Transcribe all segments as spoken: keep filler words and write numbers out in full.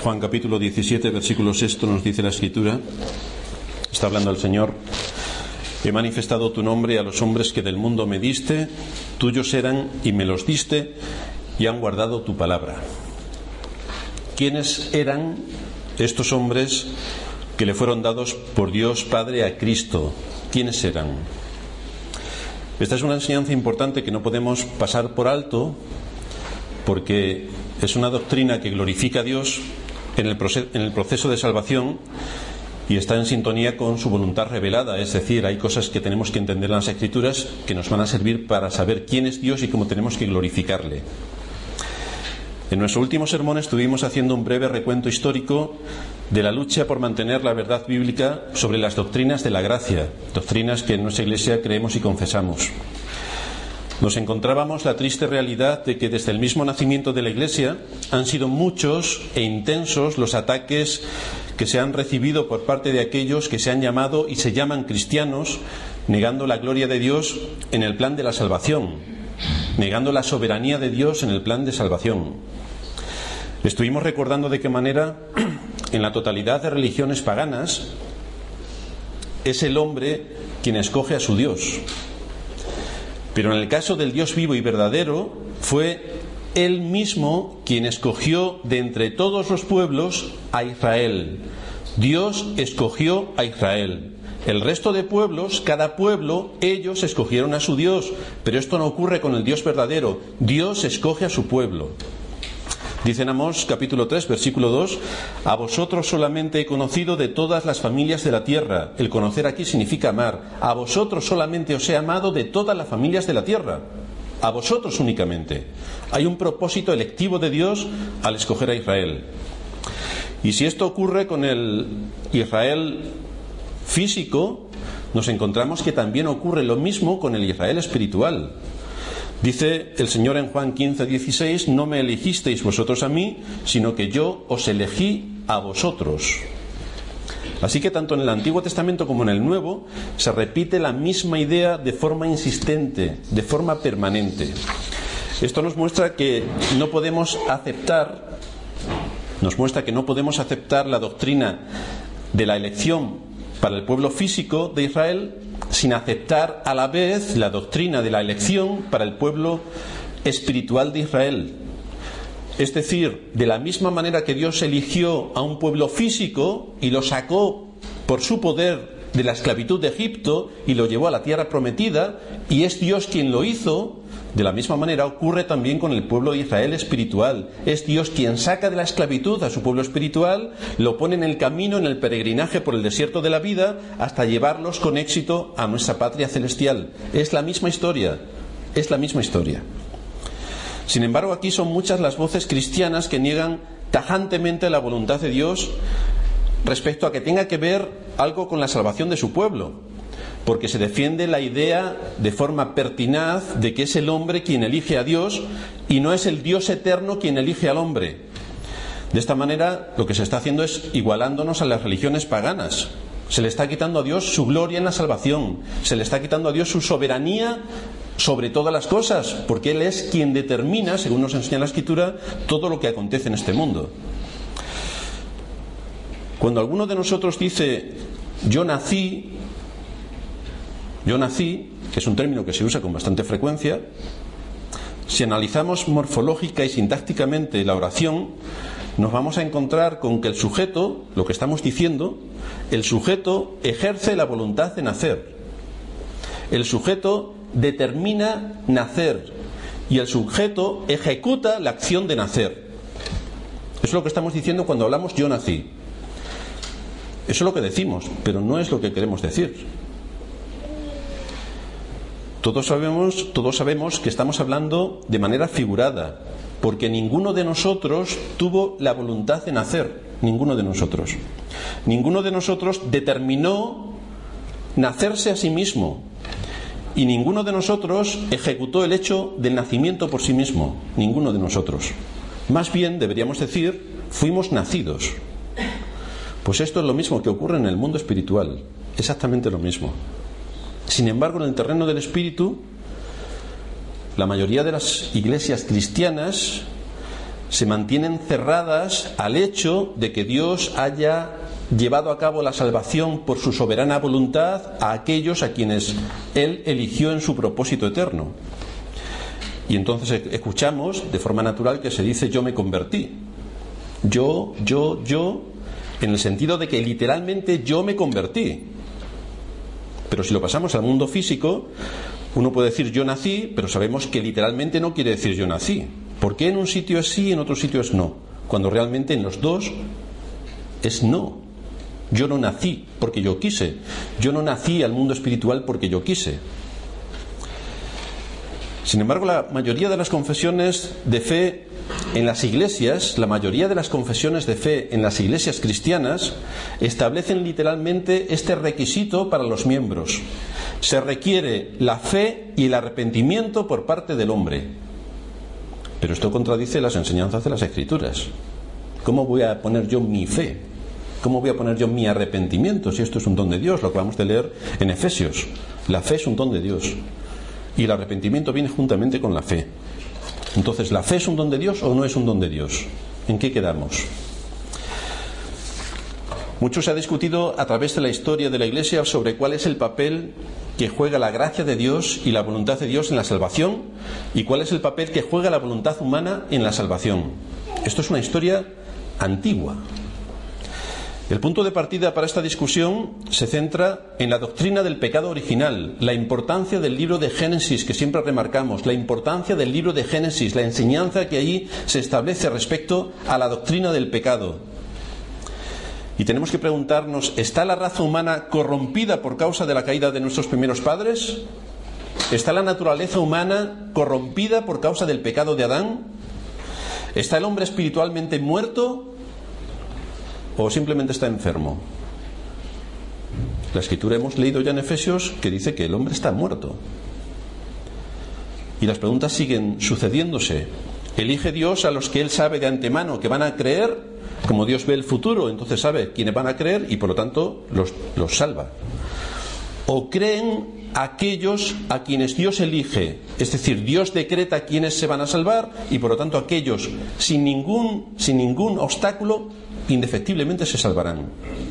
Juan capítulo diecisiete, versículo seis nos dice la Escritura, está hablando el Señor: he manifestado tu nombre a los hombres que del mundo me diste, tuyos eran y me los diste y han guardado tu palabra. ¿Quiénes eran estos hombres que le fueron dados por Dios Padre a Cristo? ¿Quiénes eran? Esta es una enseñanza importante que no podemos pasar por alto, porque es una doctrina que glorifica a Dios en el proceso, en el proceso de salvación, y está en sintonía con su voluntad revelada. Es decir, hay cosas que tenemos que entender en las Escrituras que nos van a servir para saber quién es Dios y cómo tenemos que glorificarle. En nuestro último sermón estuvimos haciendo un breve recuento histórico de la lucha por mantener la verdad bíblica sobre las doctrinas de la gracia, doctrinas que en nuestra Iglesia creemos y confesamos. Nos encontrábamos la triste realidad de que desde el mismo nacimiento de la Iglesia han sido muchos e intensos los ataques que se han recibido por parte de aquellos que se han llamado y se llaman cristianos, negando la gloria de Dios en el plan de la salvación, negando la soberanía de Dios en el plan de salvación. Estuvimos recordando de qué manera en la totalidad de religiones paganas es el hombre quien escoge a su Dios. Pero en el caso del Dios vivo y verdadero, fue Él mismo quien escogió de entre todos los pueblos a Israel. Dios escogió a Israel. El resto de pueblos, cada pueblo, ellos escogieron a su Dios. Pero esto no ocurre con el Dios verdadero. Dios escoge a su pueblo. Dice en Amós capítulo tres, versículo dos: a vosotros solamente he conocido de todas las familias de la tierra. El conocer aquí significa amar. A vosotros solamente os he amado de todas las familias de la tierra. A vosotros únicamente. Hay un propósito electivo de Dios al escoger a Israel. Y si esto ocurre con el Israel físico, nos encontramos que también ocurre lo mismo con el Israel espiritual. Dice el Señor en Juan quince, dieciséis: no me elegisteis vosotros a mí, sino que yo os elegí a vosotros. Así que tanto en el Antiguo Testamento como en el Nuevo se repite la misma idea de forma insistente, de forma permanente. Esto nos muestra que no podemos aceptar, nos muestra que no podemos aceptar la doctrina de la elección para el pueblo físico de Israel sin aceptar a la vez la doctrina de la elección para el pueblo espiritual de Israel. Es decir, de la misma manera que Dios eligió a un pueblo físico y lo sacó por su poder de la esclavitud de Egipto y lo llevó a la tierra prometida, y es Dios quien lo hizo, de la misma manera ocurre también con el pueblo de Israel espiritual. Es Dios quien saca de la esclavitud a su pueblo espiritual, lo pone en el camino, en el peregrinaje por el desierto de la vida, hasta llevarlos con éxito a nuestra patria celestial. Es la misma historia, es la misma historia. Sin embargo, aquí son muchas las voces cristianas que niegan tajantemente la voluntad de Dios respecto a que tenga que ver algo con la salvación de su pueblo, porque se defiende la idea de forma pertinaz de que es el hombre quien elige a Dios y no es el Dios eterno quien elige al hombre. De esta manera, lo que se está haciendo es igualándonos a las religiones paganas. Se le está quitando a Dios su gloria en la salvación, se le está quitando a Dios su soberanía sobre todas las cosas, porque Él es quien determina, según nos enseña la Escritura, todo lo que acontece en este mundo. Cuando alguno de nosotros dice yo nací, yo nací, que es un término que se usa con bastante frecuencia, si analizamos morfológica y sintácticamente la oración, nos vamos a encontrar con que el sujeto, lo que estamos diciendo, el sujeto ejerce la voluntad de nacer. El sujeto determina nacer y el sujeto ejecuta la acción de nacer. Eso es lo que estamos diciendo cuando hablamos yo nací. Eso es lo que decimos, pero no es lo que queremos decir. Todos sabemos, todos sabemos que estamos hablando de manera figurada, porque ninguno de nosotros tuvo la voluntad de nacer, ninguno de nosotros. Ninguno de nosotros determinó nacerse a sí mismo, y ninguno de nosotros ejecutó el hecho del nacimiento por sí mismo, ninguno de nosotros. Más bien deberíamos decir, fuimos nacidos. Pues esto es lo mismo que ocurre en el mundo espiritual, exactamente lo mismo. Sin embargo, en el terreno del espíritu, la mayoría de las iglesias cristianas se mantienen cerradas al hecho de que Dios haya llevado a cabo la salvación por su soberana voluntad a aquellos a quienes Él eligió en su propósito eterno. Y entonces escuchamos de forma natural que se dice yo me convertí. Yo, yo, yo, en el sentido de que literalmente yo me convertí. Pero si lo pasamos al mundo físico, uno puede decir yo nací, pero sabemos que literalmente no quiere decir yo nací. ¿Por qué en un sitio es sí y en otro sitio es no? Cuando realmente en los dos es no. Yo no nací porque yo quise. Yo no nací al mundo espiritual porque yo quise. Sin embargo, la mayoría de las confesiones de fe en las iglesias, la mayoría de las confesiones de fe en las iglesias cristianas establecen literalmente este requisito para los miembros. Se requiere la fe y el arrepentimiento por parte del hombre. Pero esto contradice las enseñanzas de las Escrituras. ¿Cómo voy a poner yo mi fe? ¿Cómo voy a poner yo mi arrepentimiento si esto es un don de Dios? Lo acabamos de leer en Efesios. La fe es un don de Dios. Y el arrepentimiento viene juntamente con la fe. Entonces, ¿la fe es un don de Dios o no es un don de Dios? ¿En qué quedamos? Mucho se ha discutido a través de la historia de la Iglesia sobre cuál es el papel que juega la gracia de Dios y la voluntad de Dios en la salvación y cuál es el papel que juega la voluntad humana en la salvación. Esto es una historia antigua. El punto de partida para esta discusión se centra en la doctrina del pecado original, la importancia del libro de Génesis, que siempre remarcamos, la importancia del libro de Génesis, la enseñanza que allí se establece respecto a la doctrina del pecado. Y tenemos que preguntarnos, ¿está la raza humana corrompida por causa de la caída de nuestros primeros padres? ¿Está la naturaleza humana corrompida por causa del pecado de Adán? ¿Está el hombre espiritualmente muerto o simplemente está enfermo? La Escritura hemos leído ya en Efesios que dice que el hombre está muerto. Y las preguntas siguen sucediéndose. ¿Elige Dios a los que Él sabe de antemano que van a creer? Como Dios ve el futuro, entonces sabe quiénes van a creer y por lo tanto los, los salva. ¿O creen aquellos a quienes Dios elige? Es decir, Dios decreta quiénes se van a salvar y por lo tanto aquellos sin ningún, sin ningún obstáculo indefectiblemente se salvarán.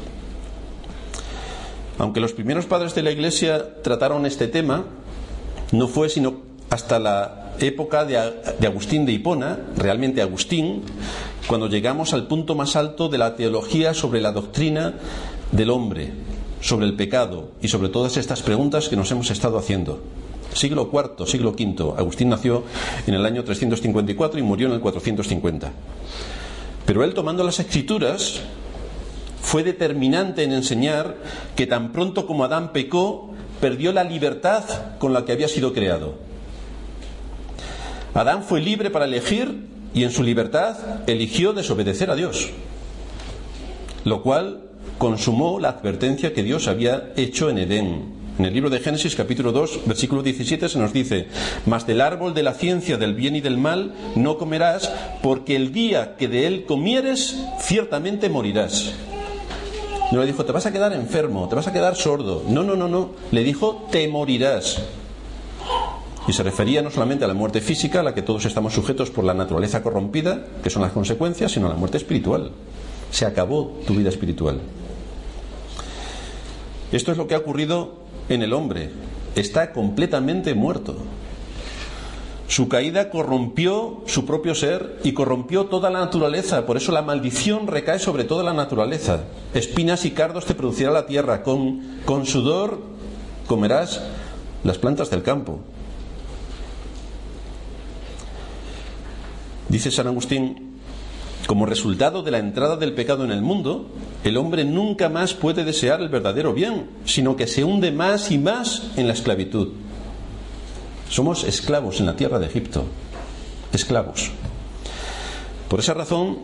Aunque los primeros padres de la Iglesia trataron este tema, no fue sino hasta la época de, de Agustín de Hipona, realmente Agustín, cuando llegamos al punto más alto de la teología sobre la doctrina del hombre, sobre el pecado y sobre todas estas preguntas que nos hemos estado haciendo. Siglo cuarto, siglo quinto. Agustín nació en el año trescientos cincuenta y cuatro y murió en el cuatrocientos cincuenta. Pero él, tomando las Escrituras, fue determinante en enseñar que tan pronto como Adán pecó, perdió la libertad con la que había sido creado. Adán fue libre para elegir y en su libertad eligió desobedecer a Dios, lo cual consumó la advertencia que Dios había hecho en Edén. En el libro de Génesis, capítulo dos, versículo diecisiete, se nos dice: mas del árbol de la ciencia del bien y del mal no comerás, porque el día que de él comieres, ciertamente morirás. No le dijo, te vas a quedar enfermo, te vas a quedar sordo. No, no, no, no. Le dijo, te morirás. Y se refería no solamente a la muerte física, a la que todos estamos sujetos por la naturaleza corrompida, que son las consecuencias, sino a la muerte espiritual. Se acabó tu vida espiritual. Esto es lo que ha ocurrido en el hombre. Está completamente muerto. Su caída corrompió su propio ser y corrompió toda la naturaleza. Por eso la maldición recae sobre toda la naturaleza. Espinas y cardos te producirá la tierra. Con, con sudor comerás las plantas del campo. Dice San Agustín, como resultado de la entrada del pecado en el mundo, el hombre nunca más puede desear el verdadero bien, sino que se hunde más y más en la esclavitud. Somos esclavos en la tierra de Egipto, esclavos. Por esa razón,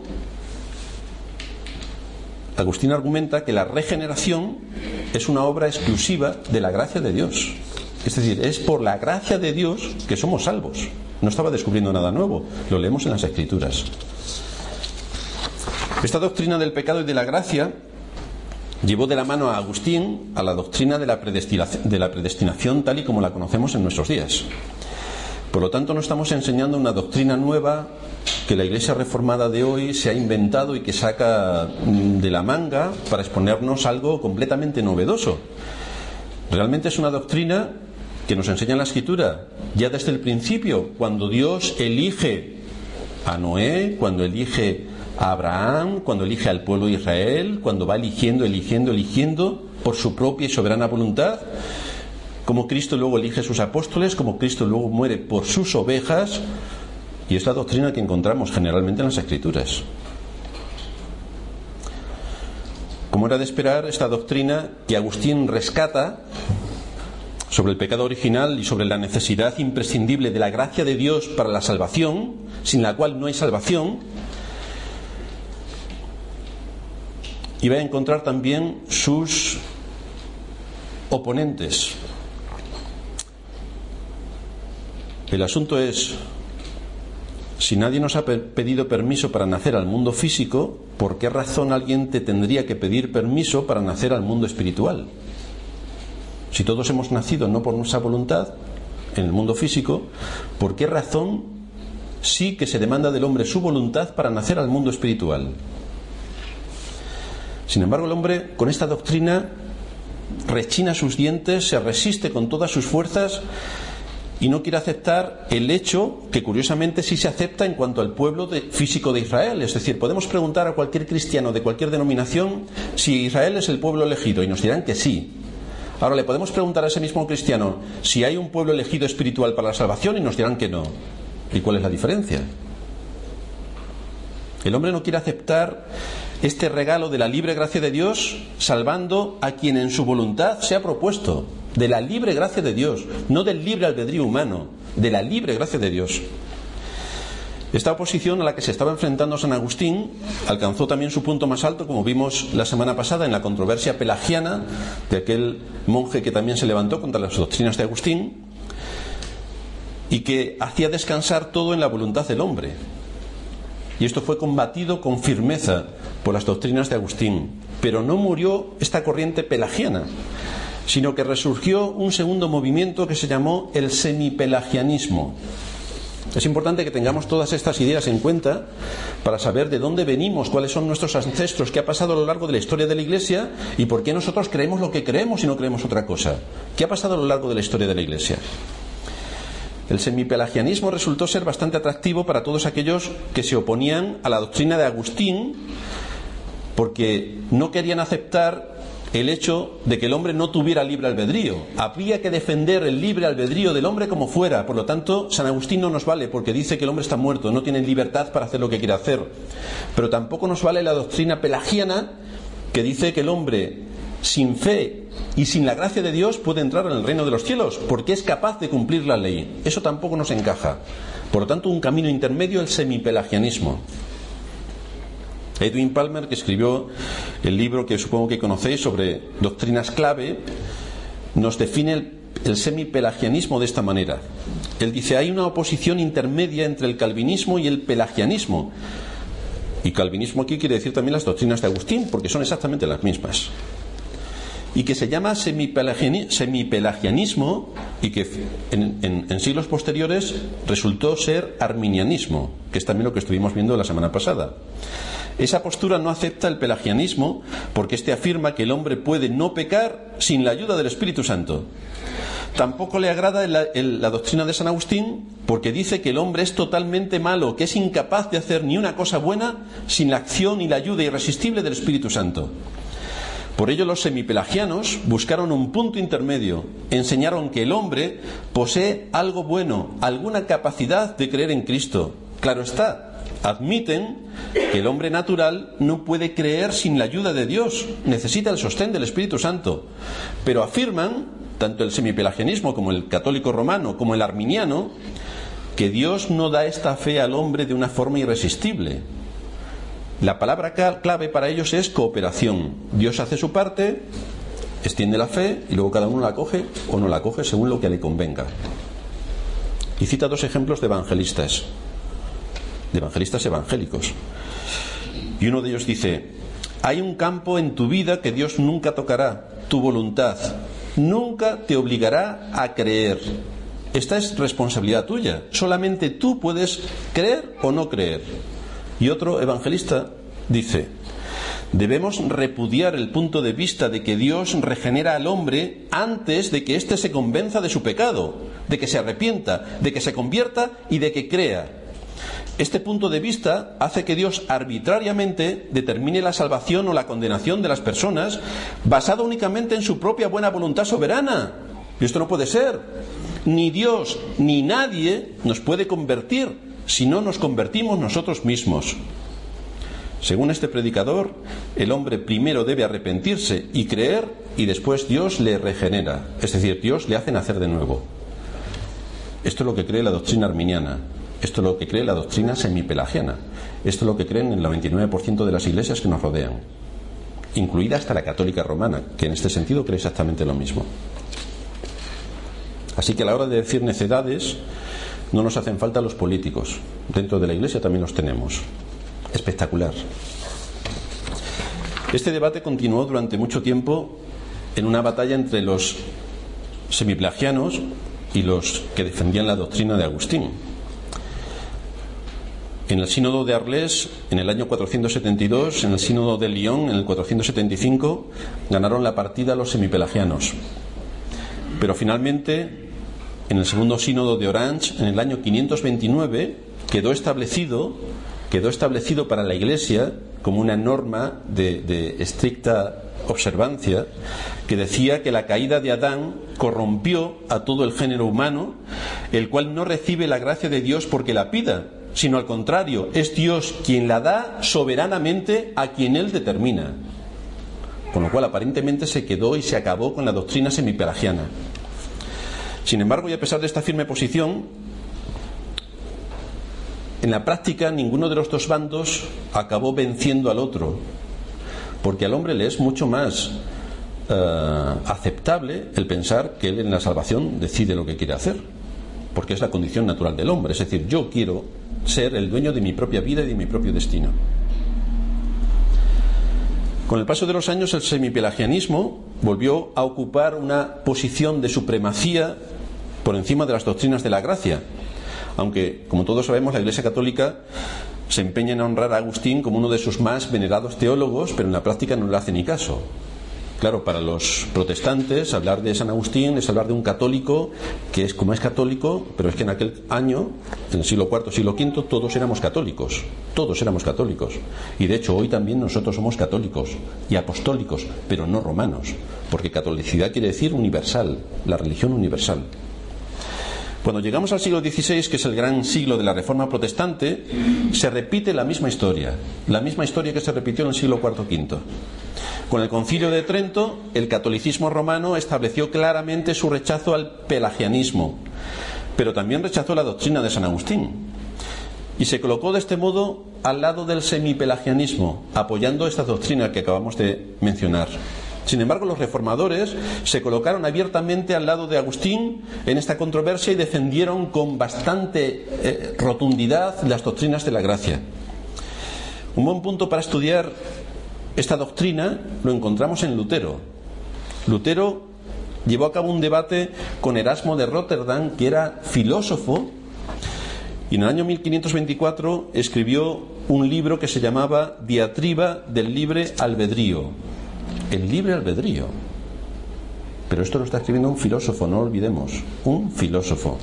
Agustín argumenta que la regeneración es una obra exclusiva de la gracia de Dios. Es decir, es por la gracia de Dios que somos salvos. No estaba descubriendo nada nuevo, lo leemos en las Escrituras. Esta doctrina del pecado y de la gracia llevó de la mano a Agustín a la doctrina de la predestinación, de la predestinación tal y como la conocemos en nuestros días. Por lo tanto, no estamos enseñando una doctrina nueva que la Iglesia reformada de hoy se ha inventado y que saca de la manga para exponernos algo completamente novedoso. Realmente es una doctrina que nos enseña la Escritura ya desde el principio, cuando Dios elige a Noé, cuando elige a Abraham, cuando elige al pueblo de Israel, cuando va eligiendo, eligiendo, eligiendo por su propia y soberana voluntad, como Cristo luego elige a sus apóstoles, como Cristo luego muere por sus ovejas, y es la doctrina que encontramos generalmente en las Escrituras. Como era de esperar, esta doctrina que Agustín rescata sobre el pecado original y sobre la necesidad imprescindible de la gracia de Dios para la salvación, sin la cual no hay salvación, y va a encontrar también sus oponentes. El asunto es, si nadie nos ha pedido permiso para nacer al mundo físico, ¿por qué razón alguien te tendría que pedir permiso para nacer al mundo espiritual? Si todos hemos nacido no por nuestra voluntad en el mundo físico, ¿por qué razón sí que se demanda del hombre su voluntad para nacer al mundo espiritual? Sin embargo, el hombre con esta doctrina rechina sus dientes, se resiste con todas sus fuerzas y no quiere aceptar el hecho que curiosamente sí se acepta en cuanto al pueblo de, físico de Israel. Es decir, podemos preguntar a cualquier cristiano de cualquier denominación si Israel es el pueblo elegido y nos dirán que sí. Ahora le podemos preguntar a ese mismo cristiano si hay un pueblo elegido espiritual para la salvación y nos dirán que no. ¿Y cuál es la diferencia? El hombre no quiere aceptar este regalo de la libre gracia de Dios, salvando a quien en su voluntad se ha propuesto, de la libre gracia de Dios, no del libre albedrío humano, de la libre gracia de Dios. Esta oposición a la que se estaba enfrentando San Agustín alcanzó también su punto más alto, como vimos la semana pasada en la controversia pelagiana de aquel monje que también se levantó contra las doctrinas de Agustín y que hacía descansar todo en la voluntad del hombre. Y esto fue combatido con firmeza por las doctrinas de Agustín. Pero no murió esta corriente pelagiana, sino que resurgió un segundo movimiento que se llamó el semipelagianismo. Es importante que tengamos todas estas ideas en cuenta para saber de dónde venimos, cuáles son nuestros ancestros, qué ha pasado a lo largo de la historia de la Iglesia y por qué nosotros creemos lo que creemos y no creemos otra cosa. ¿Qué ha pasado a lo largo de la historia de la Iglesia? El semipelagianismo resultó ser bastante atractivo para todos aquellos que se oponían a la doctrina de Agustín, porque no querían aceptar el hecho de que el hombre no tuviera libre albedrío. Había que defender el libre albedrío del hombre como fuera. Por lo tanto, San Agustín no nos vale porque dice que el hombre está muerto, no tiene libertad para hacer lo que quiere hacer. Pero tampoco nos vale la doctrina pelagiana que dice que el hombre sin fe y sin la gracia de Dios puede entrar en el reino de los cielos porque es capaz de cumplir la ley. Eso tampoco nos encaja. Por lo tanto, un camino intermedio, el semipelagianismo. Edwin Palmer, que escribió el libro que supongo que conocéis sobre doctrinas clave, nos define el, el semipelagianismo de esta manera. Él dice: hay una oposición intermedia entre el calvinismo y el pelagianismo. Y calvinismo aquí quiere decir también las doctrinas de Agustín, porque son exactamente las mismas. Y que se llama semipelagiani, semipelagianismo y que en, en, en siglos posteriores resultó ser arminianismo, que es también lo que estuvimos viendo la semana pasada. Esa postura no acepta el pelagianismo porque éste afirma que el hombre puede no pecar sin la ayuda del Espíritu Santo. Tampoco le agrada la, el, la doctrina de San Agustín porque dice que el hombre es totalmente malo, que es incapaz de hacer ni una cosa buena sin la acción y la ayuda irresistible del Espíritu Santo. Por ello los semipelagianos buscaron un punto intermedio, enseñaron que el hombre posee algo bueno, alguna capacidad de creer en Cristo. Claro está, admiten que el hombre natural no puede creer sin la ayuda de Dios, necesita el sostén del Espíritu Santo, pero afirman, tanto el semipelagianismo como el católico romano como el arminiano, que Dios no da esta fe al hombre de una forma irresistible. La palabra clave para ellos es cooperación. Dios hace su parte, extiende la fe y luego cada uno la coge o no la coge según lo que le convenga. Y cita dos ejemplos de evangelistas, de evangelistas evangélicos. Y uno de ellos dice: hay un campo en tu vida que Dios nunca tocará, tu voluntad. Nunca te obligará a creer. esta es responsabilidad tuya. Solamente tú puedes creer o no creer. Y otro evangelista dice: debemos repudiar el punto de vista de que Dios regenera al hombre antes de que éste se convenza de su pecado, de que se arrepienta, de que se convierta y de que crea. Este punto de vista hace que Dios arbitrariamente determine la salvación o la condenación de las personas basado únicamente en su propia buena voluntad soberana. Y esto no puede ser. Ni Dios ni nadie nos puede convertir si no nos convertimos nosotros mismos. Según este predicador, el hombre primero debe arrepentirse y creer, y después Dios le regenera, es decir, Dios le hace nacer de nuevo. Esto es lo que cree la doctrina arminiana, esto es lo que cree la doctrina semipelagiana, esto es lo que creen el noventa y nueve por ciento de las iglesias que nos rodean, incluida hasta la católica romana, que en este sentido cree exactamente lo mismo. Así que a la hora de decir necedades, no nos hacen falta los políticos. Dentro de la iglesia también los tenemos. Espectacular. Este debate continuó durante mucho tiempo en una batalla entre los semipelagianos y los que defendían la doctrina de Agustín. En el sínodo de Arles, en el año cuatrocientos setenta y dos, en el sínodo de Lyon, en el cuatrocientos setenta y cinco, ganaron la partida los semipelagianos. Pero finalmente, en el segundo sínodo de Orange, en el año quinientos veintinueve, quedó establecido, quedó establecido para la Iglesia como una norma de, de estricta observancia, que decía que la caída de Adán corrompió a todo el género humano, el cual no recibe la gracia de Dios porque la pida, sino al contrario, es Dios quien la da soberanamente a quien Él determina. Con lo cual aparentemente se quedó y se acabó con la doctrina semipelagiana. Sin embargo, y a pesar de esta firme posición, en la práctica ninguno de los dos bandos acabó venciendo al otro, porque al hombre le es mucho más uh, aceptable el pensar que él en la salvación decide lo que quiere hacer, porque es la condición natural del hombre. Es decir, yo quiero ser el dueño de mi propia vida y de mi propio destino. Con el paso de los años, el semipelagianismo volvió a ocupar una posición de supremacía por encima de las doctrinas de la gracia, aunque, como todos sabemos, la Iglesia Católica se empeña en honrar a Agustín como uno de sus más venerados teólogos, pero en la práctica no le hace ni caso. Claro, para los protestantes hablar de San Agustín es hablar de un católico que es como es católico, pero es que en aquel año, en el siglo cuarto, siglo quinto, todos éramos católicos, todos éramos católicos, y de hecho hoy también nosotros somos católicos y apostólicos, pero no romanos, porque catolicidad quiere decir universal, la religión universal. Cuando llegamos al siglo dieciséis, que es el gran siglo de la Reforma Protestante, se repite la misma historia, la misma historia que se repitió en el siglo cuarto quinto. Con el Concilio de Trento, el catolicismo romano estableció claramente su rechazo al pelagianismo, pero también rechazó la doctrina de San Agustín, y se colocó de este modo al lado del semipelagianismo, apoyando esta doctrina que acabamos de mencionar. Sin embargo, los reformadores se colocaron abiertamente al lado de Agustín en esta controversia y defendieron con bastante eh, rotundidad las doctrinas de la gracia. Un buen punto para estudiar esta doctrina lo encontramos en Lutero. Lutero llevó a cabo un debate con Erasmo de Rotterdam, que era filósofo, y en el año mil quinientos veinticuatro escribió un libro que se llamaba Diatriba del libre albedrío. El libre albedrío. Pero esto lo está escribiendo un filósofo, no lo olvidemos, un filósofo.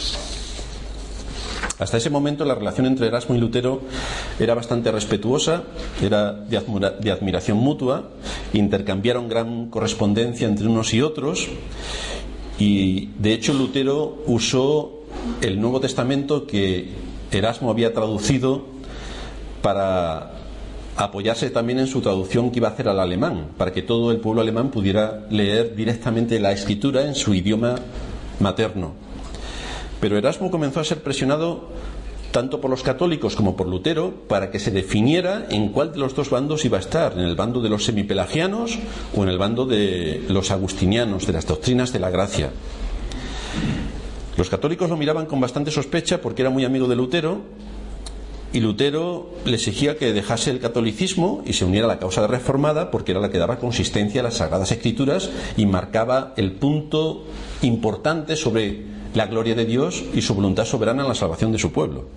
Hasta ese momento la relación entre Erasmo y Lutero era bastante respetuosa, era de, admira, de admiración mutua, intercambiaron gran correspondencia entre unos y otros, y de hecho Lutero usó el Nuevo Testamento que Erasmo había traducido para apoyarse también en su traducción que iba a hacer al alemán, para que todo el pueblo alemán pudiera leer directamente la Escritura en su idioma materno. Pero Erasmo comenzó a ser presionado tanto por los católicos como por Lutero para que se definiera en cuál de los dos bandos iba a estar, en el bando de los semipelagianos o en el bando de los agustinianos, de las doctrinas de la gracia. Los católicos lo miraban con bastante sospecha porque era muy amigo de Lutero, y Lutero le exigía que dejase el catolicismo y se uniera a la causa reformada, porque era la que daba consistencia a las Sagradas Escrituras y marcaba el punto importante sobre la gloria de Dios y su voluntad soberana en la salvación de su pueblo.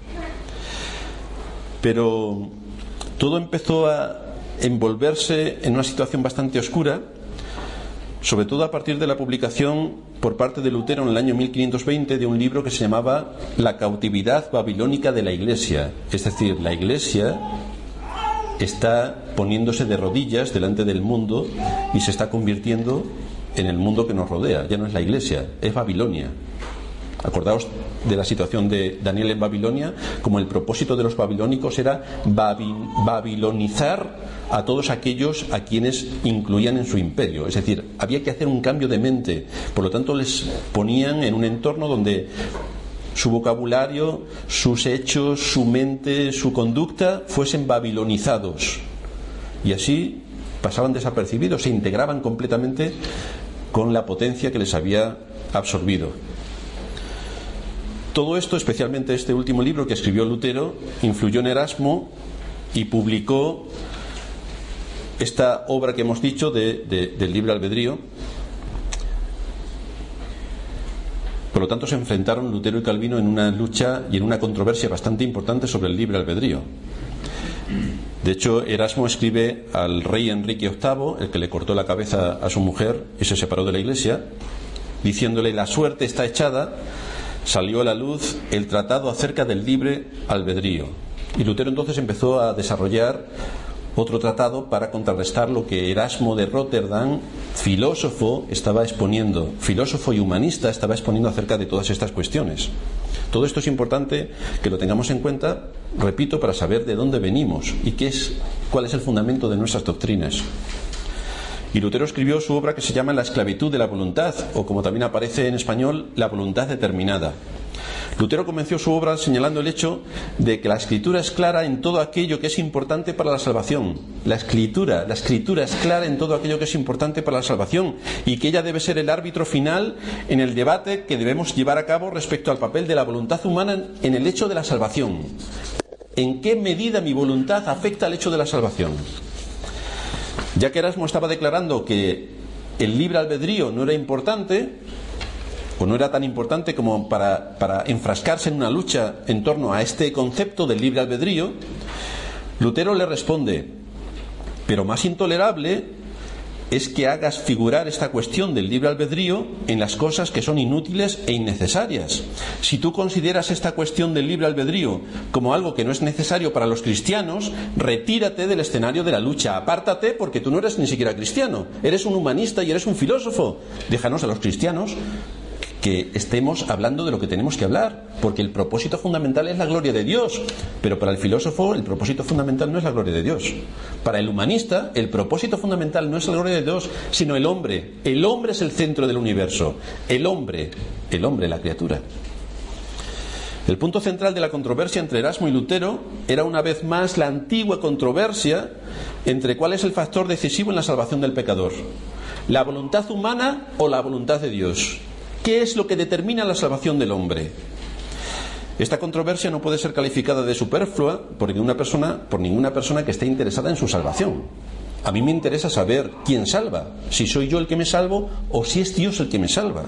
Pero todo empezó a envolverse en una situación bastante oscura, sobre todo a partir de la publicación por parte de Lutero en el año mil quinientos veinte de un libro que se llamaba La cautividad babilónica de la Iglesia. Es decir, la Iglesia está poniéndose de rodillas delante del mundo y se está convirtiendo en el mundo que nos rodea. Ya no es la Iglesia, es Babilonia. Acordaos de la situación de Daniel en Babilonia, como el propósito de los babilónicos era babi- babilonizar a todos aquellos a quienes incluían en su imperio. Es decir, había que hacer un cambio de mente. Por lo tanto, les ponían en un entorno donde su vocabulario, sus hechos, su mente, su conducta fuesen babilonizados. Y así pasaban desapercibidos, se integraban completamente con la potencia que les había absorbido. Todo esto, especialmente este último libro que escribió Lutero, influyó en Erasmo y publicó esta obra que hemos dicho de, de, del libre albedrío. Por lo tanto, se enfrentaron Lutero y Calvino en una lucha y en una controversia bastante importante sobre el libre albedrío. De hecho, Erasmo escribe al rey Enrique octavo, el que le cortó la cabeza a su mujer y se separó de la Iglesia, diciéndole: la suerte está echada. Salió a la luz el tratado acerca del libre albedrío. Y Lutero entonces empezó a desarrollar otro tratado para contrarrestar lo que Erasmo de Rotterdam, filósofo, estaba exponiendo, filósofo y humanista, estaba exponiendo acerca de todas estas cuestiones. Todo esto es importante que lo tengamos en cuenta, repito, para saber de dónde venimos y qué es, cuál es el fundamento de nuestras doctrinas. Y Lutero escribió su obra que se llama La esclavitud de la voluntad, o como también aparece en español, La voluntad determinada. Lutero comenzó su obra señalando el hecho de que la escritura es clara en todo aquello que es importante para la salvación. La escritura, la escritura es clara en todo aquello que es importante para la salvación, y que ella debe ser el árbitro final en el debate que debemos llevar a cabo respecto al papel de la voluntad humana en el hecho de la salvación. ¿En qué medida mi voluntad afecta al hecho de la salvación? Ya que Erasmo estaba declarando que el libre albedrío no era importante, o no era tan importante como para, para enfrascarse en una lucha en torno a este concepto del libre albedrío, Lutero le responde: pero más intolerable es que hagas figurar esta cuestión del libre albedrío en las cosas que son inútiles e innecesarias. Si tú consideras esta cuestión del libre albedrío como algo que no es necesario para los cristianos, retírate del escenario de la lucha, apártate, porque tú no eres ni siquiera cristiano, eres un humanista y eres un filósofo. Déjanos a los cristianos que estemos hablando de lo que tenemos que hablar, porque el propósito fundamental es la gloria de Dios, pero para el filósofo el propósito fundamental no es la gloria de Dios. Para el humanista el propósito fundamental no es la gloria de Dios, sino el hombre. El hombre es el centro del universo, el hombre, el hombre, la criatura. El punto central de la controversia entre Erasmo y Lutero era una vez más la antigua controversia entre cuál es el factor decisivo en la salvación del pecador: la voluntad humana o la voluntad de Dios. ¿Qué es lo que determina la salvación del hombre? Esta controversia no puede ser calificada de superflua por ninguna persona, por ninguna persona que esté interesada en su salvación. A mí me interesa saber quién salva, si soy yo el que me salvo o si es Dios el que me salva.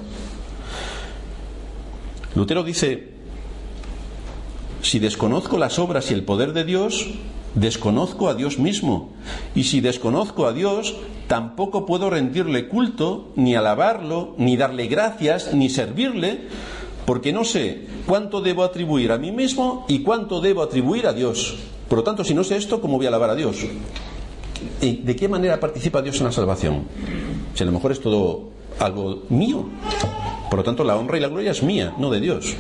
Lutero dice: si desconozco las obras y el poder de Dios, desconozco a Dios mismo, y si desconozco a Dios, tampoco puedo rendirle culto, ni alabarlo, ni darle gracias, ni servirle, porque no sé cuánto debo atribuir a mí mismo y cuánto debo atribuir a Dios. Por lo tanto, si no sé esto, ¿cómo voy a alabar a Dios? ¿Y de qué manera participa Dios en la salvación? Si a lo mejor es todo algo mío. Por lo tanto, la honra y la gloria es mía, no de Dios.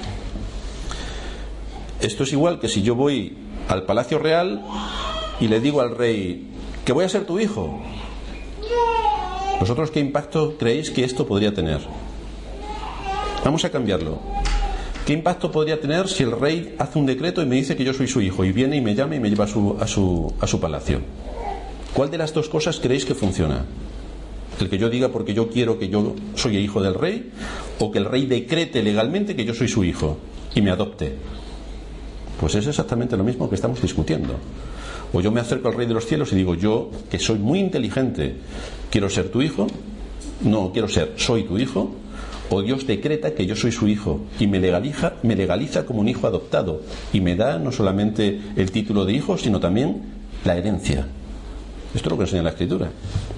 Esto es igual que si yo voy al Palacio Real y le digo al rey que voy a ser tu hijo. ¿Vosotros qué impacto creéis que esto podría tener? Vamos a cambiarlo. ¿Qué impacto podría tener si el rey hace un decreto y me dice que yo soy su hijo y viene y me llama y me lleva a su, a su, a su palacio? ¿Cuál de las dos cosas creéis que funciona? ¿El que yo diga porque yo quiero que yo soy el hijo del rey, o que el rey decrete legalmente que yo soy su hijo y me adopte? Pues es exactamente lo mismo que estamos discutiendo. O yo me acerco al Rey de los Cielos y digo: yo, que soy muy inteligente, quiero ser tu hijo, no quiero ser, soy tu hijo. o Dios decreta que yo soy su hijo y me legaliza, me legaliza como un hijo adoptado y me da no solamente el título de hijo, sino también la herencia. Esto es lo que enseña la Escritura.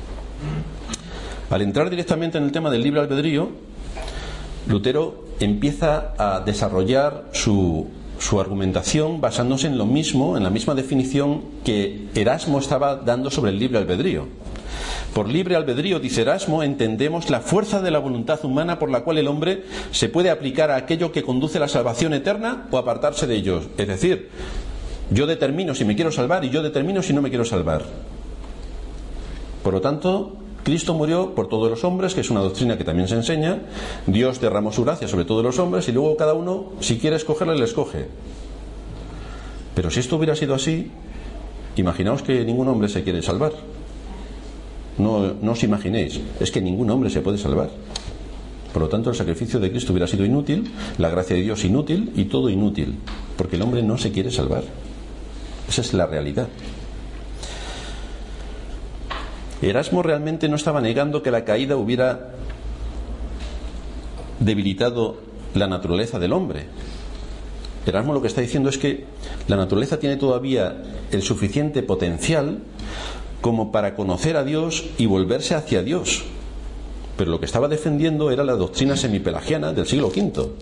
Al entrar directamente en el tema del libre albedrío, Lutero empieza a desarrollar su, su argumentación basándose en lo mismo, en la misma definición que Erasmo estaba dando sobre el libre albedrío. Por libre albedrío, dice Erasmo, entendemos la fuerza de la voluntad humana por la cual el hombre se puede aplicar a aquello que conduce a la salvación eterna o apartarse de ellos. Es decir, yo determino si me quiero salvar y yo determino si no me quiero salvar. Por lo tanto, Cristo murió por todos los hombres, que es una doctrina que también se enseña. Dios derramó su gracia sobre todos los hombres y luego cada uno, si quiere escogerle, le escoge. Pero si esto hubiera sido así, imaginaos que ningún hombre se quiere salvar. No, no os imaginéis, es que ningún hombre se puede salvar. Por lo tanto, el sacrificio de Cristo hubiera sido inútil, la gracia de Dios inútil y todo inútil, porque el hombre no se quiere salvar. Esa es la realidad. Erasmo realmente no estaba negando que la caída hubiera debilitado la naturaleza del hombre. Erasmo lo que está diciendo es que la naturaleza tiene todavía el suficiente potencial como para conocer a Dios y volverse hacia Dios. Pero lo que estaba defendiendo era la doctrina semipelagiana del siglo quinto.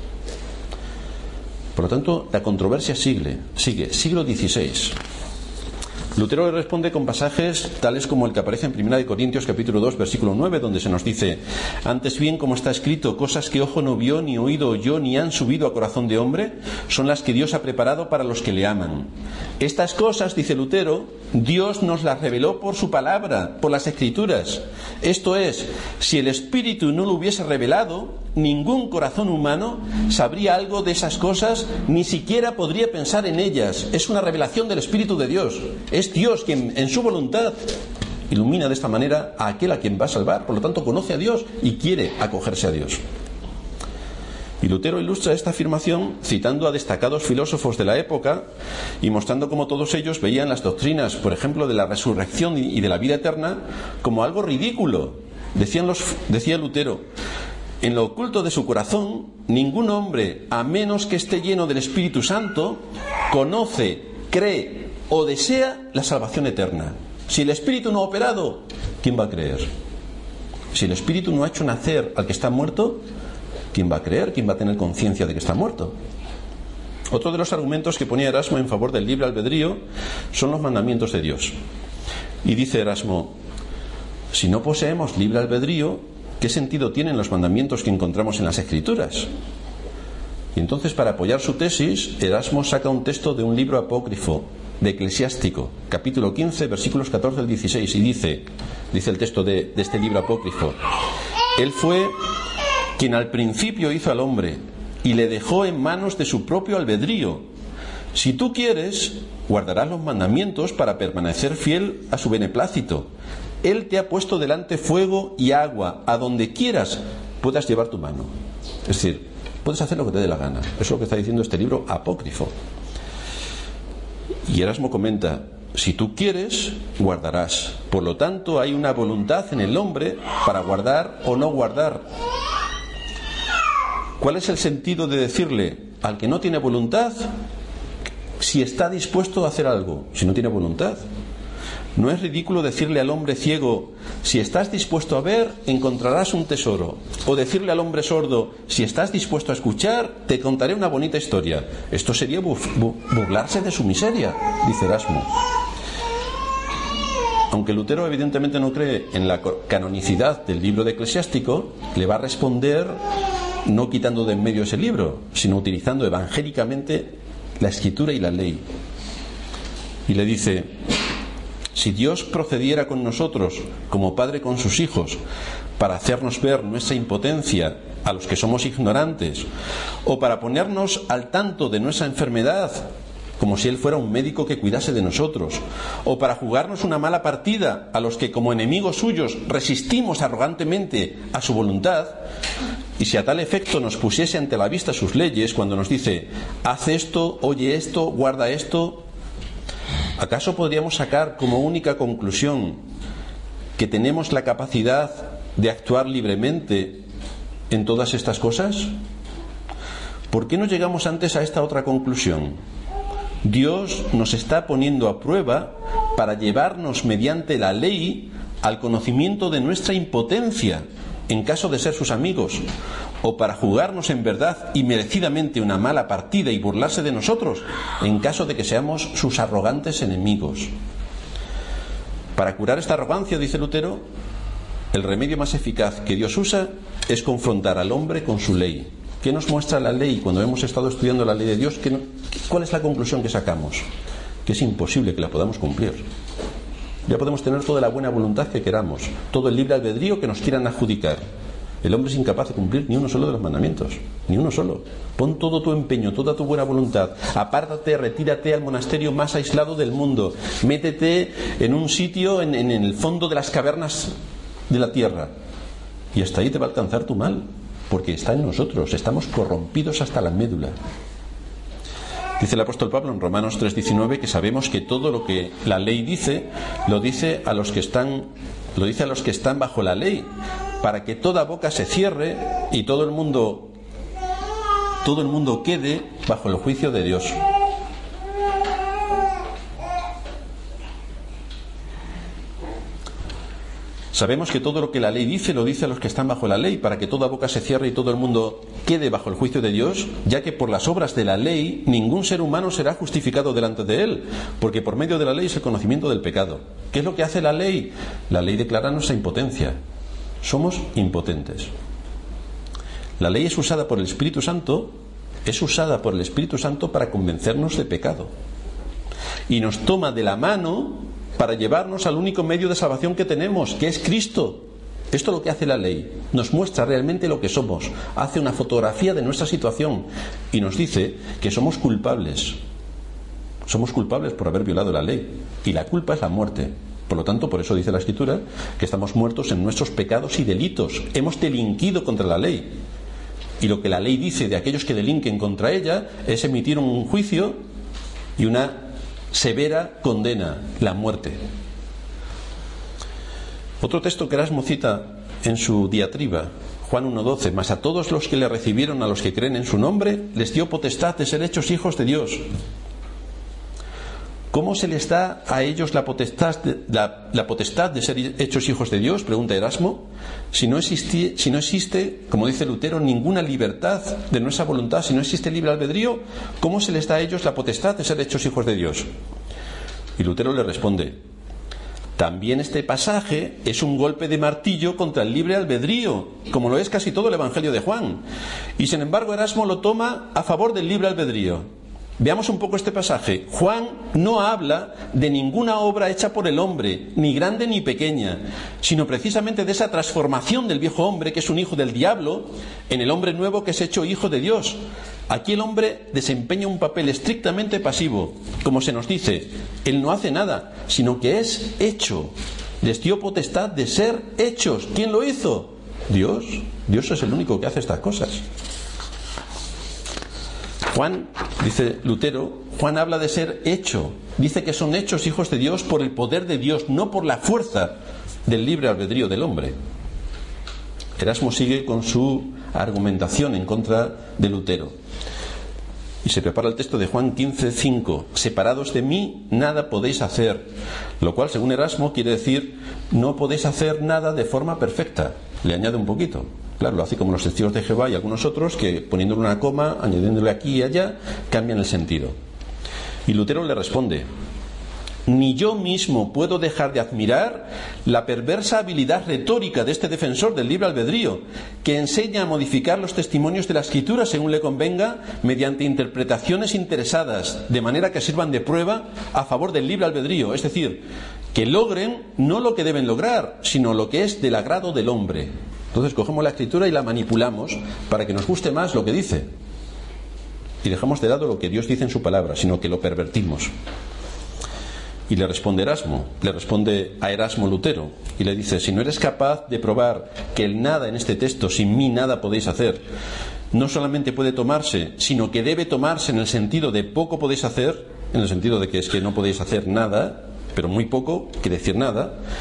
Por lo tanto, la controversia sigue, sigue, siglo dieciséis. Lutero le responde con pasajes tales como el que aparece en primera de Corintios capítulo dos versículo nueve, donde se nos dice: antes bien, como está escrito, cosas que ojo no vio, ni oído oyó, ni han subido a corazón de hombre, son las que Dios ha preparado para los que le aman. Estas cosas, dice Lutero, Dios nos las reveló por su palabra, por las Escrituras. Esto es, si el Espíritu no lo hubiese revelado, ningún corazón humano sabría algo de esas cosas, ni siquiera podría pensar en ellas. Es una revelación del Espíritu de Dios. Es Dios quien en su voluntad ilumina de esta manera a aquel a quien va a salvar. Por lo tanto, conoce a Dios y quiere acogerse a Dios. Y Lutero ilustra esta afirmación citando a destacados filósofos de la época y mostrando cómo todos ellos veían las doctrinas, por ejemplo, de la resurrección y de la vida eterna, como algo ridículo. Decían los, decía Lutero: en lo oculto de su corazón, ningún hombre, a menos que esté lleno del Espíritu Santo, conoce, cree o desea la salvación eterna. Si el Espíritu no ha operado, ¿quién va a creer? Si el Espíritu no ha hecho nacer al que está muerto, ¿quién va a creer? ¿Quién va a tener conciencia de que está muerto? Otro de los argumentos que ponía Erasmo en favor del libre albedrío son los mandamientos de Dios. Y dice Erasmo: si no poseemos libre albedrío, ¿qué sentido tienen los mandamientos que encontramos en las Escrituras? Y entonces, para apoyar su tesis, Erasmo saca un texto de un libro apócrifo de Eclesiástico, capítulo quince, versículos catorce al dieciséis, y dice, dice el texto de, de este libro apócrifo: Él fue quien al principio hizo al hombre y le dejó en manos de su propio albedrío. Si tú quieres, guardarás los mandamientos para permanecer fiel a su beneplácito. Él te ha puesto delante fuego y agua, a donde quieras puedas llevar tu mano. Es decir, puedes hacer lo que te dé la gana. Eso es lo que está diciendo este libro apócrifo. Y Erasmo comenta: si tú quieres, guardarás. Por lo tanto, hay una voluntad en el hombre para guardar o no guardar. ¿Cuál es el sentido de decirle al que no tiene voluntad si está dispuesto a hacer algo, si no tiene voluntad? ¿No es ridículo decirle al hombre ciego: si estás dispuesto a ver, encontrarás un tesoro? O decirle al hombre sordo: si estás dispuesto a escuchar, te contaré una bonita historia. Esto sería burlarse de su miseria, dice Erasmo. Aunque Lutero evidentemente no cree en la canonicidad del libro de Eclesiástico, le va a responder no quitando de en medio ese libro, sino utilizando evangélicamente la Escritura y la ley. Y le dice: si Dios procediera con nosotros como padre con sus hijos para hacernos ver nuestra impotencia a los que somos ignorantes, o para ponernos al tanto de nuestra enfermedad como si Él fuera un médico que cuidase de nosotros, o para jugarnos una mala partida a los que como enemigos suyos resistimos arrogantemente a su voluntad, y si a tal efecto nos pusiese ante la vista sus leyes cuando nos dice: haz esto, oye esto, guarda esto, ¿acaso podríamos sacar como única conclusión que tenemos la capacidad de actuar libremente en todas estas cosas? ¿Por qué no llegamos antes a esta otra conclusión? Dios nos está poniendo a prueba para llevarnos mediante la ley al conocimiento de nuestra impotencia en caso de ser sus amigos, o para jugarnos en verdad y merecidamente una mala partida y burlarse de nosotros en caso de que seamos sus arrogantes enemigos. Para curar esta arrogancia, dice Lutero, el remedio más eficaz que Dios usa es confrontar al hombre con su ley. ¿Qué nos muestra la ley cuando hemos estado estudiando la ley de Dios? ¿Qué no, ¿Cuál es la conclusión que sacamos? Que es imposible que la podamos cumplir. Ya podemos tener toda la buena voluntad que queramos, todo el libre albedrío que nos quieran adjudicar. El hombre es incapaz de cumplir ni uno solo de los mandamientos, ni uno solo. Pon todo tu empeño, toda tu buena voluntad. Apártate, retírate al monasterio más aislado del mundo. Métete en un sitio en, en el fondo de las cavernas de la tierra. Y hasta ahí te va a alcanzar tu mal, porque está en nosotros, estamos corrompidos hasta la médula. Dice el apóstol Pablo en Romanos tres diecinueve que sabemos que todo lo que la ley dice, lo dice a los que están, lo dice a los que están bajo la ley, para que toda boca se cierre y todo el mundo, todo el mundo quede bajo el juicio de Dios. Sabemos que todo lo que la ley dice lo dice a los que están bajo la ley, para que toda boca se cierre y todo el mundo quede bajo el juicio de Dios, ya que por las obras de la ley ningún ser humano será justificado delante de él, porque por medio de la ley es el conocimiento del pecado. ¿Qué es lo que hace la ley? La ley declara nuestra impotencia. Somos impotentes. La ley es usada por el Espíritu Santo, es usada por el Espíritu Santo para convencernos de pecado. Y nos toma de la mano para llevarnos al único medio de salvación que tenemos, que es Cristo. Esto es lo que hace la ley. Nos muestra realmente lo que somos. Hace una fotografía de nuestra situación y nos dice que somos culpables. Somos culpables por haber violado la ley. Y la culpa es la muerte. Por lo tanto, por eso dice la Escritura que estamos muertos en nuestros pecados y delitos. Hemos delinquido contra la ley. Y lo que la ley dice de aquellos que delinquen contra ella es emitir un juicio y una severa condena, la muerte. Otro texto que Erasmo cita en su diatriba, Juan uno doce, mas a todos los que le recibieron, a los que creen en su nombre, les dio potestad de ser hechos hijos de Dios. ¿Cómo se les da a ellos la potestad de, la, la potestad de ser hechos hijos de Dios? Pregunta Erasmo. Si no, existe, si no existe, como dice Lutero, ninguna libertad de nuestra voluntad, si no existe libre albedrío, ¿cómo se les da a ellos la potestad de ser hechos hijos de Dios? Y Lutero le responde: también este pasaje es un golpe de martillo contra el libre albedrío, como lo es casi todo el Evangelio de Juan. Y sin embargo Erasmo lo toma a favor del libre albedrío. Veamos un poco este pasaje. Juan no habla de ninguna obra hecha por el hombre, ni grande ni pequeña, sino precisamente de esa transformación del viejo hombre, que es un hijo del diablo, en el hombre nuevo que es hecho hijo de Dios. Aquí el hombre desempeña un papel estrictamente pasivo. Como se nos dice, él no hace nada, sino que es hecho. Les dio potestad de ser hechos. ¿Quién lo hizo? Dios. Dios es el único que hace estas cosas. Juan, dice Lutero, Juan habla de ser hecho. Dice que son hechos hijos de Dios por el poder de Dios, no por la fuerza del libre albedrío del hombre. Erasmo sigue con su argumentación en contra de Lutero. Y se prepara el texto de Juan quince cinco. Separados de mí, nada podéis hacer. Lo cual, según Erasmo, quiere decir, no podéis hacer nada de forma perfecta. Le añade un poquito. Claro, lo hace como los testigos de Jehová y algunos otros que, poniéndole una coma, añadiéndole aquí y allá, cambian el sentido. Y Lutero le responde: ni yo mismo puedo dejar de admirar la perversa habilidad retórica de este defensor del libre albedrío, que enseña a modificar los testimonios de la Escritura según le convenga, mediante interpretaciones interesadas, de manera que sirvan de prueba a favor del libre albedrío, es decir, que logren no lo que deben lograr, sino lo que es del agrado del hombre. Entonces cogemos la Escritura y la manipulamos para que nos guste más lo que dice, y dejamos de lado lo que Dios dice en su palabra, sino que lo pervertimos. Y le responde Erasmo, le responde a Erasmo Lutero, y le dice: si no eres capaz de probar que el nada en este texto, sin mí nada podéis hacer, no solamente puede tomarse, sino que debe tomarse en el sentido de poco podéis hacer, en el sentido de que es que no podéis hacer nada, pero muy poco quiere decir nada,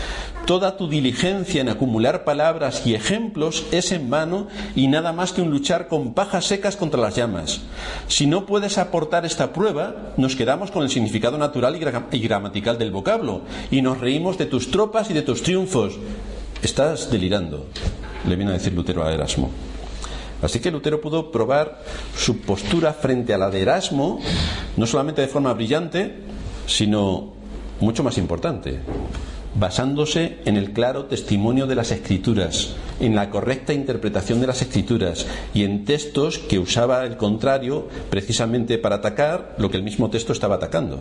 Toda tu diligencia en acumular palabras y ejemplos es en vano y nada más que un luchar con pajas secas contra las llamas. Si no puedes aportar esta prueba, nos quedamos con el significado natural y, gra- y gramatical del vocablo y nos reímos de tus tropas y de tus triunfos. Estás delirando, le viene a decir Lutero a Erasmo. Así que Lutero pudo probar su postura frente a la de Erasmo, no solamente de forma brillante, sino mucho más importante, basándose en el claro testimonio de las Escrituras, en la correcta interpretación de las Escrituras y en textos que usaba el contrario precisamente para atacar lo que el mismo texto estaba atacando.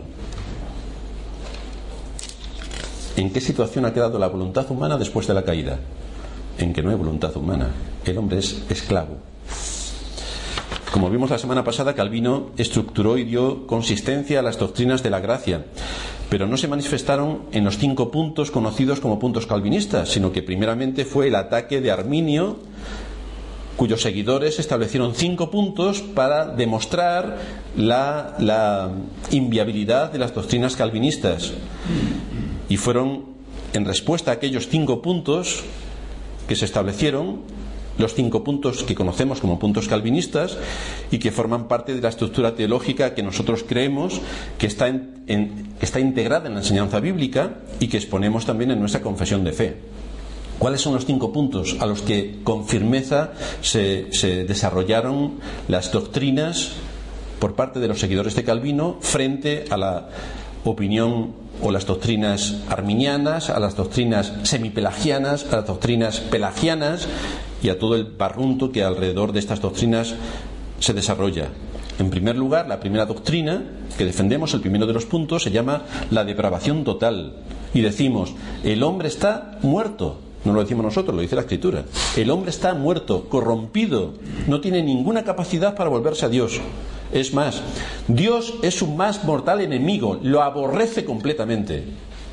¿En qué situación ha quedado la voluntad humana después de la caída? En que no hay voluntad humana. El hombre es esclavo. Como vimos la semana pasada, Calvino estructuró y dio consistencia a las doctrinas de la gracia, pero no se manifestaron en los cinco puntos conocidos como puntos calvinistas, sino que primeramente fue el ataque de Arminio, cuyos seguidores establecieron cinco puntos para demostrar la, la inviabilidad de las doctrinas calvinistas. Y fueron, en respuesta a aquellos cinco puntos que se establecieron, los cinco puntos que conocemos como puntos calvinistas y que forman parte de la estructura teológica que nosotros creemos que está, en, en, que está integrada en la enseñanza bíblica y que exponemos también en nuestra confesión de fe. ¿Cuáles son los cinco puntos a los que con firmeza se, se desarrollaron las doctrinas por parte de los seguidores de Calvino frente a la opinión o las doctrinas arminianas, a las doctrinas semipelagianas, a las doctrinas pelagianas y a todo el barrunto que alrededor de estas doctrinas se desarrolla? En primer lugar, la primera doctrina que defendemos, el primero de los puntos, se llama la depravación total. Y decimos, el hombre está muerto. No lo decimos nosotros, lo dice la Escritura. El hombre está muerto, corrompido, no tiene ninguna capacidad para volverse a Dios. Es más, Dios es su más mortal enemigo, lo aborrece completamente.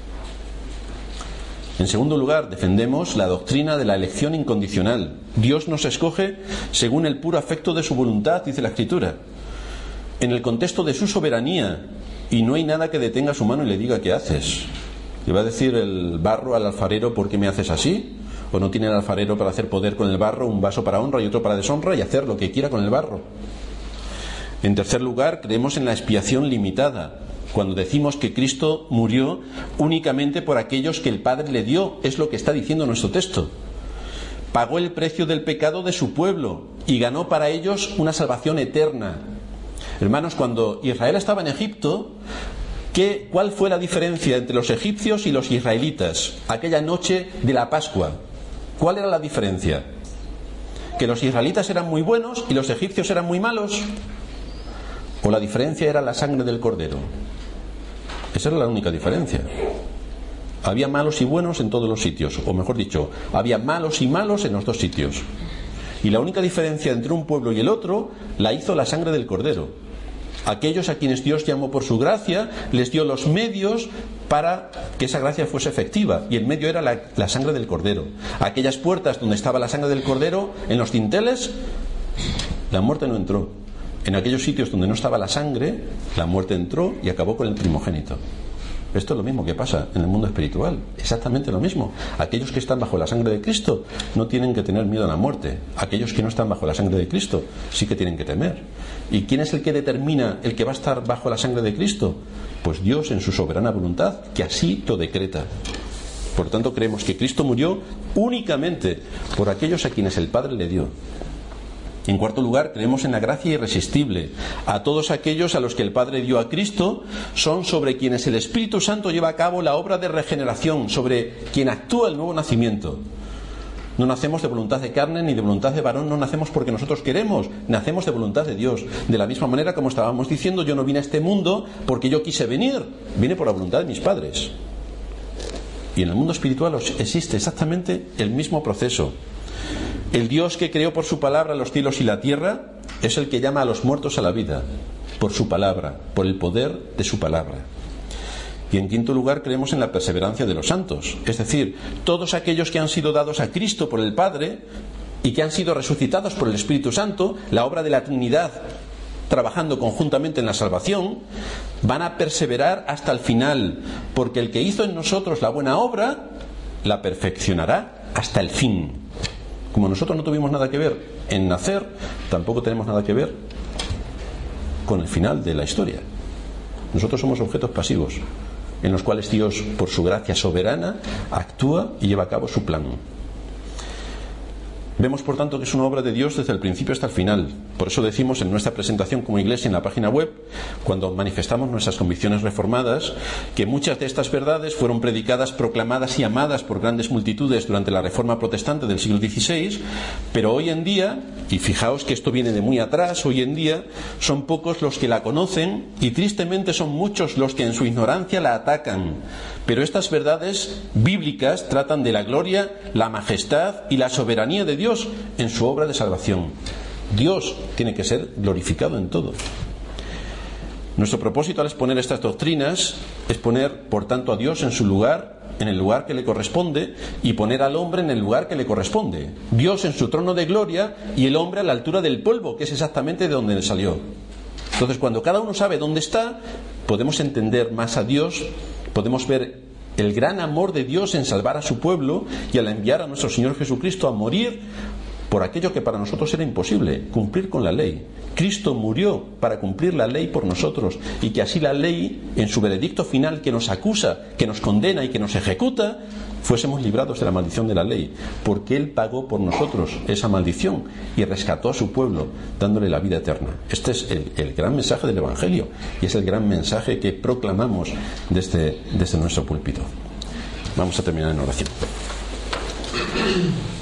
En segundo lugar, defendemos la doctrina de la elección incondicional. Dios nos escoge según el puro afecto de su voluntad, dice la Escritura, en el contexto de su soberanía, y no hay nada que detenga su mano y le diga ¿qué haces? ¿Le va a decir el barro al alfarero ¿por qué me haces así? ¿O no tiene el alfarero para hacer poder con el barro, un vaso para honra y otro para deshonra, y hacer lo que quiera con el barro? En tercer lugar, creemos en la expiación limitada, cuando decimos que Cristo murió únicamente por aquellos que el Padre le dio. Es lo que está diciendo nuestro texto. Pagó el precio del pecado de su pueblo y ganó para ellos una salvación eterna. Hermanos, cuando Israel estaba en Egipto, ¿qué, ¿cuál fue la diferencia entre los egipcios y los israelitas aquella noche de la Pascua? ¿Cuál era la diferencia? ¿Que los israelitas eran muy buenos y los egipcios eran muy malos? ¿O la diferencia era la sangre del cordero? Esa era la única diferencia. Había malos y buenos en todos los sitios, o mejor dicho, había malos y malos en los dos sitios. Y la única diferencia entre un pueblo y el otro la hizo la sangre del cordero. Aquellos a quienes Dios llamó por su gracia, les dio los medios para que esa gracia fuese efectiva, y el medio era la, la sangre del cordero. Aquellas puertas donde estaba la sangre del cordero, en los dinteles, la muerte no entró. En aquellos sitios donde no estaba la sangre, la muerte entró y acabó con el primogénito. Esto es lo mismo que pasa en el mundo espiritual, exactamente lo mismo. Aquellos que están bajo la sangre de Cristo no tienen que tener miedo a la muerte. Aquellos que no están bajo la sangre de Cristo sí que tienen que temer. ¿Y quién es el que determina el que va a estar bajo la sangre de Cristo? Pues Dios, en su soberana voluntad, que así lo decreta. Por lo tanto, creemos que Cristo murió únicamente por aquellos a quienes el Padre le dio. En cuarto lugar, creemos en la gracia irresistible. A todos aquellos a los que el Padre dio a Cristo son sobre quienes el Espíritu Santo lleva a cabo la obra de regeneración, sobre quien actúa el nuevo nacimiento. No nacemos de voluntad de carne ni de voluntad de varón, no nacemos porque nosotros queremos, nacemos de voluntad de Dios. De la misma manera, como estábamos diciendo, yo no vine a este mundo porque yo quise venir, vine por la voluntad de mis padres. Y en el mundo espiritual existe exactamente el mismo proceso. El Dios que creó por su palabra los cielos y la tierra es el que llama a los muertos a la vida, por su palabra, por el poder de su palabra. Y en quinto lugar, creemos en la perseverancia de los santos, es decir, todos aquellos que han sido dados a Cristo por el Padre y que han sido resucitados por el Espíritu Santo, la obra de la Trinidad trabajando conjuntamente en la salvación, van a perseverar hasta el final, porque el que hizo en nosotros la buena obra la perfeccionará hasta el fin. Como nosotros no tuvimos nada que ver en nacer, tampoco tenemos nada que ver con el final de la historia. Nosotros somos objetos pasivos, en los cuales Dios, por su gracia soberana, actúa y lleva a cabo su plan. Vemos, por tanto, que es una obra de Dios desde el principio hasta el final. Por eso decimos en nuestra presentación como iglesia en la página web, cuando manifestamos nuestras convicciones reformadas, que muchas de estas verdades fueron predicadas, proclamadas y amadas por grandes multitudes durante la Reforma Protestante del siglo dieciséis, pero hoy en día, y fijaos que esto viene de muy atrás, hoy en día son pocos los que la conocen y tristemente son muchos los que en su ignorancia la atacan. Pero estas verdades bíblicas tratan de la gloria, la majestad y la soberanía de Dios en su obra de salvación. Dios tiene que ser glorificado en todo. Nuestro propósito al exponer estas doctrinas es poner, por tanto, a Dios en su lugar, en el lugar que le corresponde, y poner al hombre en el lugar que le corresponde. Dios en su trono de gloria y el hombre a la altura del polvo, que es exactamente de donde salió. Entonces, cuando cada uno sabe dónde está, podemos entender más a Dios, podemos ver el gran amor de Dios en salvar a su pueblo y al enviar a nuestro Señor Jesucristo a morir por aquello que para nosotros era imposible, cumplir con la ley. Cristo murió para cumplir la ley por nosotros, y que así la ley, en su veredicto final que nos acusa, que nos condena y que nos ejecuta, fuésemos librados de la maldición de la ley, porque Él pagó por nosotros esa maldición y rescató a su pueblo dándole la vida eterna. Este es el, el gran mensaje del Evangelio, y es el gran mensaje que proclamamos desde, desde nuestro púlpito. Vamos a terminar en oración.